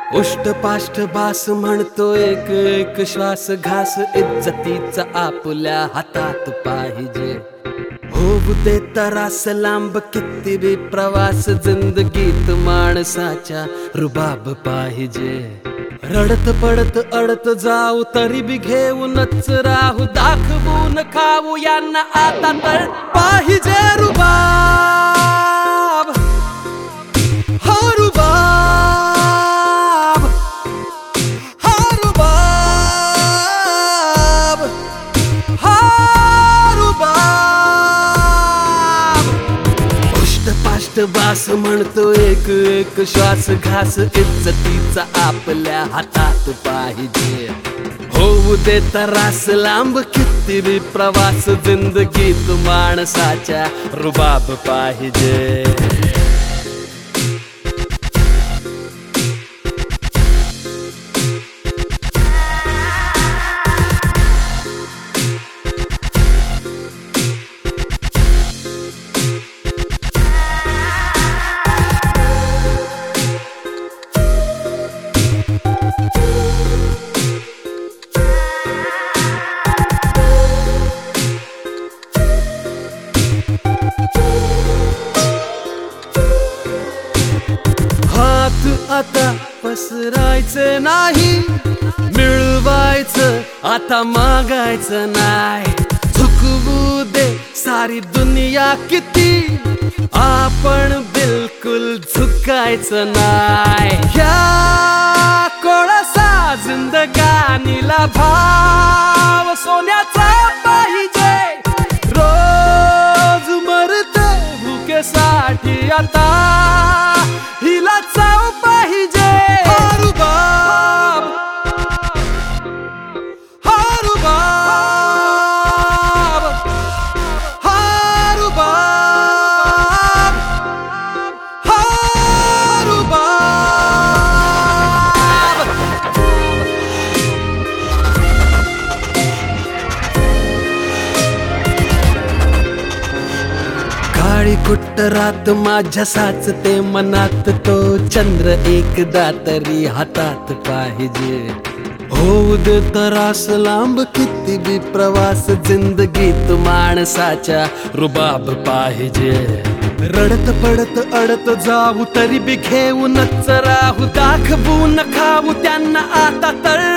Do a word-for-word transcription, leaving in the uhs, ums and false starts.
उष्टपाष्ट बास म्हणतो एक एक श्वास घास इज्जतीचा आपल्या हातात पाहिजे. होऊ दे तरास लांब किती बी प्रवास जिंदगीत माणसाच्या रुबाब पाहिजे. रडत पडत अडत जाऊ तरी बी घेऊनच राहू दाखवून खाऊ यांना आता तर पाहिजे रुबाब. हा रुबाब, हा रुबाब, हा रुबाब. उष्टपाष्ट बास म्हणतो एक एक श्वास घास इज्जतीचा आपल्या हातात पाहिजे. होऊ दे तरास लांब किती बी प्रवास जिंदगीत माणसाच्या रुबाब पाहिजे. हात आता पसरायचे नाही, मिळवायचं आता मागायचं नाही. झुकवू दे सारी दुनिया किती, आपण बिलकुल झुकायचं नाही. ह्या कोळसा जिंदगानीला भाव सोन्याचा पाहिजे. रोज मरते भुकेसाठी आता हिला चाव पाहिजे. हा रुबाब, हा रुबाब, हा रुबाब, हा रुबाब. काळी कुट्ट रात माझ्या साचते मनात, तो चंद्र एकदा तरी हातात पाहिजे. होऊ दे तरास लांब किती बी प्रवास जिंदगीत माणसाच्या रुबाब पाहिजे. रडत पडत अडत जाऊ तरी बी घेऊनच राहू दाखवून खाऊ त्यांना आता तर